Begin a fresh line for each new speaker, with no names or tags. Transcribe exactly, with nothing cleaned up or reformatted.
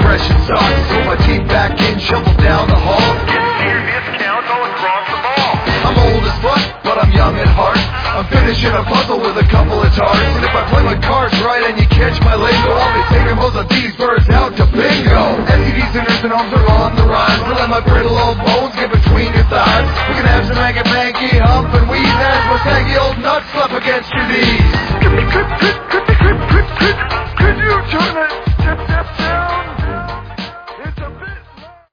fresh and saucy. Put my teeth back in, shuffle down the hall.
Your discount going across the ball.
I'm old as fuck, but I'm young at heart. I'm finishing a puzzle with a couple of tarts. And if I play my cards right and you catch my lingo, I'll be taking both of these birds out to bingo. S T Ds and nursing homes are on the rise. So let my brittle old bones get between your thighs. We can have some hanky-panky hump and wheeze as my saggy old nuts slap against your knees.